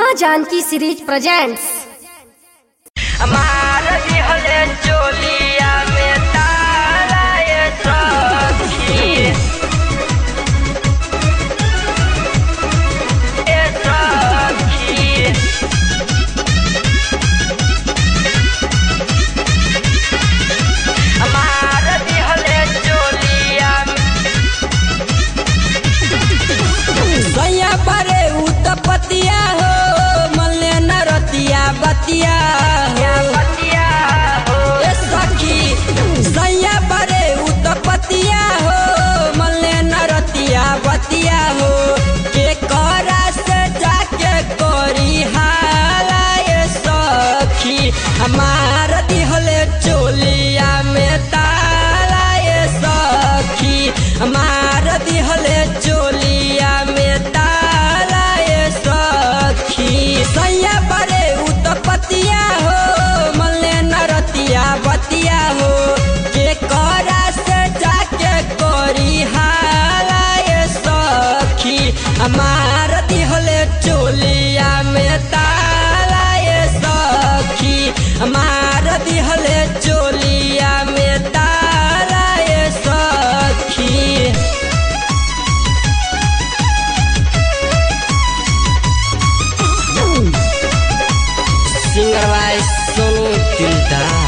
माँ Janaki series presents. हमारा दिहले चोलिया में ताला ये सखी हमारा दिहले चोलिया सैया परे उतपतिया हो मल्ले नरतिया बतिया हो ए सखी सैया परे उतपतिया हो मल्ले नरतिया बतिया हो के करा से जाके कोरी हाला ए सखी हमार दिहले चोलिया में ताला ए सखी हमार दिहले चोलिया में ताला ए सखी सैया बड़े उतपतिया हो मल्ले नरतिया बतिया हो के करा से जाके कोरी हाला ए सखी हमार दिहले चोलिया में ताला ए सखी हमार दिहले चोलिया में ताला ए सखी सिंगर भाई सोनू दिलदार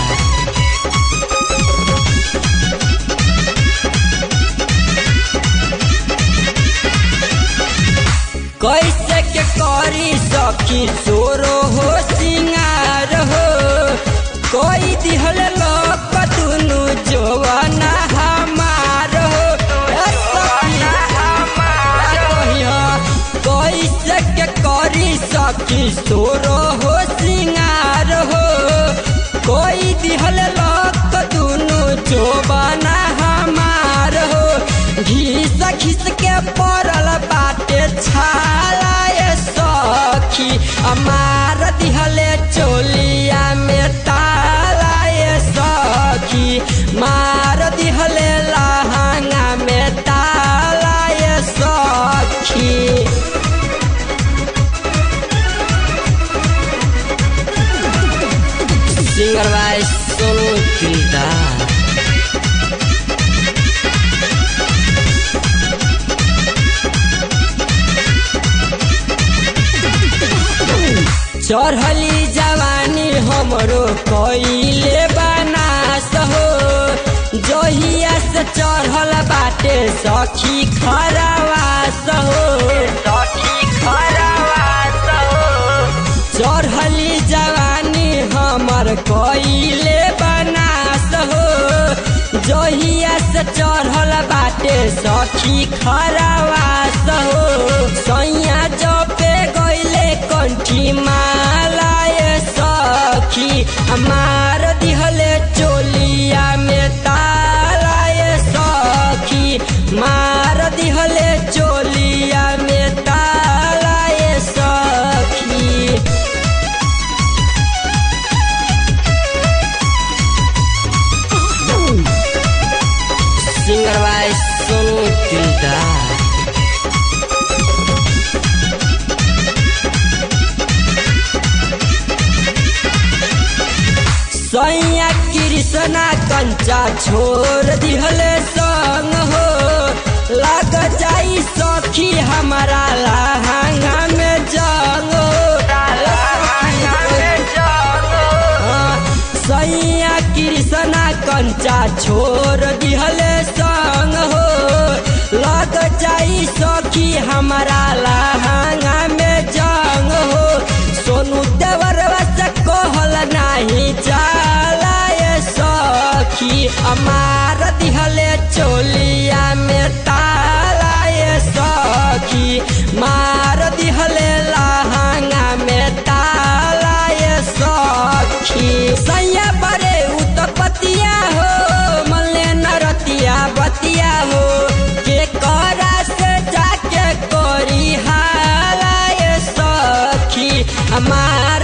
कैसे के करी सखी सोरो हो सिंगार हो कोई दिहल लोक दुनु जोवना हमार हो कैसे के करी सखी सोरो हो सिंगार हो कोई दिहल लोक दुनु जोवना हमार हो घिस घिस के पड़ल बाटे छाला ए सखी हमार दिहले चोलिया में ताला ए सखी मार दिहले लहंगा में ताला ए सखी सिंगर भाई सोनू दिलदार चढ़ली जवानी हमरो कइले बनास हो जहिया से चढ़ल बाटे सखी खरवास हो चढ़ली जवानी हमर कइले बनास हो जहिया से चढ़ल बाटे सखी खरवास हो सैया जपे गइले कंठी माला ए सखी हमार दिहले चोलिया में ताला ए सखी मार दिहले चोलिया में ताला ए सखी सिंगर भाई सोनू दिलदार सैया कृष्णा कंचा छोड़ दिहले संग हो लग जाई सखी हमारा लहंगा में जंग सैया कृष्णा कंचा छोड़ दिहले संग हो लग जाई सखी हमारा लहंगा में जंग हो सोनू देवरवा से कहल नहीं जाला ए सखी हमार दिहले चोलिया में ताला ए सखी मार दिहले लहंगा में ताला ए सखी सैया बड़े उतपतिया हो मल्ले नरतिया बतिया हो के करा से जाके कोरी हाला ए सखी हमार